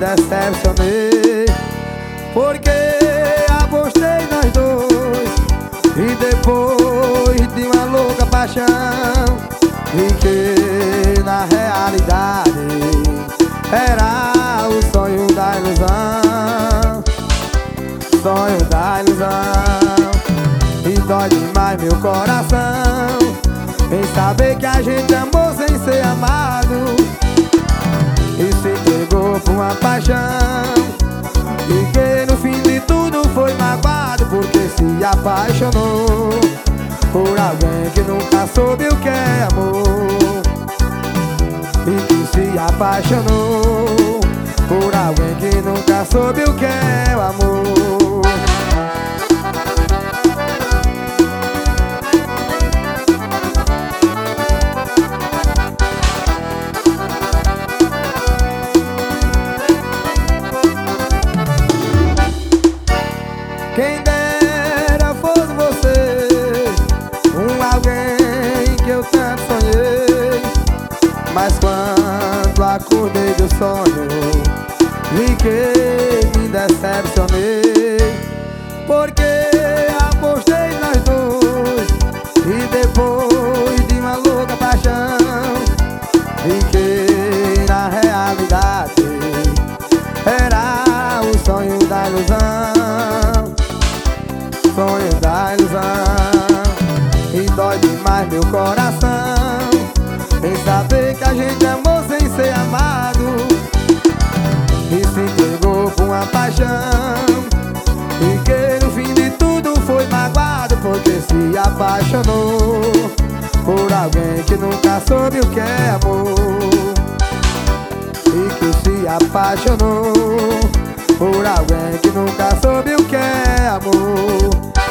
decepcionei, porque apostei nós dois e depois de uma louca paixão vi que na realidade era o sonho da ilusão, sonho da ilusão. E dói demais meu coração em saber que a gente amou sem ser amado e se entregou por uma paixão, e que no fim de tudo foi magoado porque se apaixonou por alguém que nunca soube o que é amor, e que se apaixonou por alguém que nunca soube o que é o amor. Quem dera fosse você, alguém que eu tanto sonhei, mas quando acordei do sonho vi que me decepcionei, porque apostei nós dois e depois de uma louca paixão vi que na realidade era o sonho da ilusão, sonho da ilusão. E dói demais meu coração em saber que a gente amou sem ser amado e se entregou por uma paixão, e que no fim de tudo foi magoado porque se apaixonou por alguém que nunca soube o que é amor, e que se apaixonou por alguém que nunca soube o que é amor.